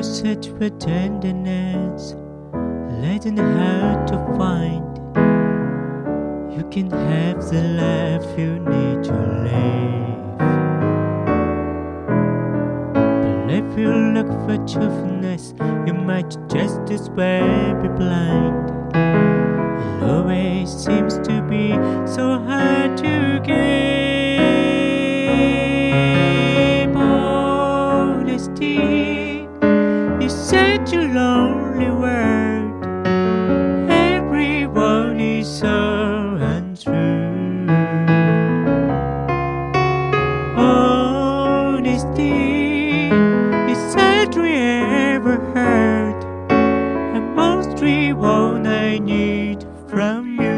to search for tenderness, learning how to find. You can have the life you need to live. But if you look for truthfulness, you might just as well be blind. It always seems to be so hard to keep honesty. It's such a lonely world. Everyone is so untrue. Honesty is such we ever heard, and mostly what I need from you.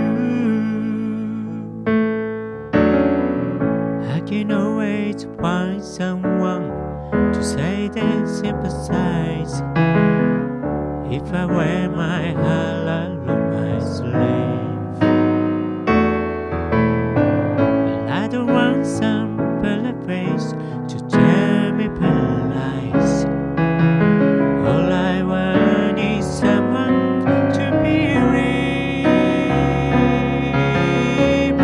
I can always find someone to say they sympathize. If I wear my heart out of my sleeve, but I don't want some bullet face to tear me paralyzed. All I want is someone to believe.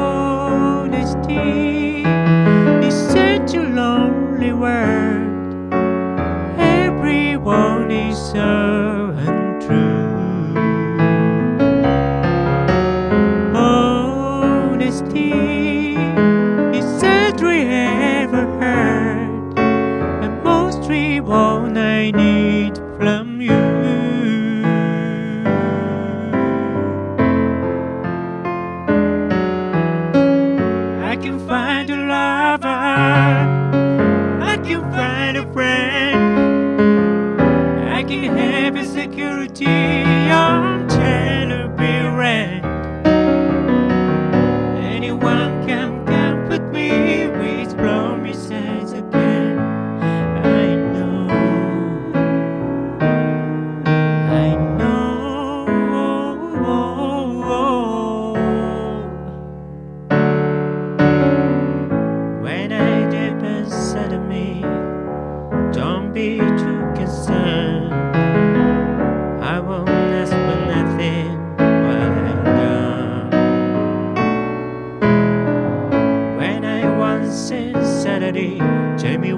Honesty is such a lonely world. Everyone is so untrue. Honesty is such we ever heard, and mostly what I need from you. I can find a lover, I can find a friend, I can have a security on Chernobyl rent. Anyone can comfort me with promises again. I know, when I dip inside of me, don't be too concerned. I won't ask for nothing while I'm gone. When I want sincerity, tell me